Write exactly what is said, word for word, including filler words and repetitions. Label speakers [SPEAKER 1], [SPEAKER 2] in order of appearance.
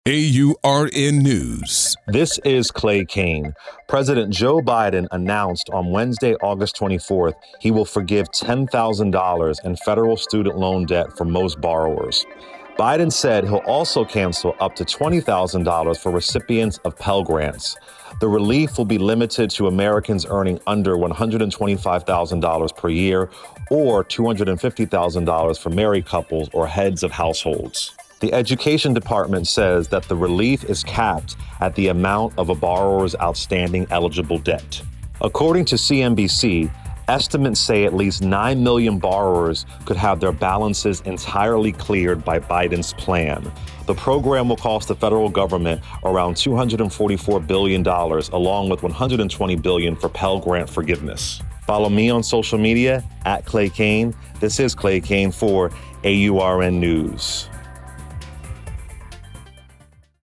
[SPEAKER 1] A U R N News.
[SPEAKER 2] This is Clay Kane. President Joe Biden announced on Wednesday, August twenty-fourth, he will forgive ten thousand dollars in federal student loan debt for most borrowers. Biden said he'll also cancel up to twenty thousand dollars for recipients of Pell Grants. The relief will be limited to Americans earning under one hundred twenty-five thousand dollars per year or two hundred fifty thousand dollars for married couples or heads of households. The Education Department says that the relief is capped at the amount of a borrower's outstanding eligible debt. According to C N B C, estimates say at least nine million borrowers could have their balances entirely cleared by Biden's plan. The program will cost the federal government around two hundred forty-four billion dollars, along with one hundred twenty billion dollars for Pell Grant forgiveness. Follow me on social media at Clay Kane. This is Clay Kane for A U R N News.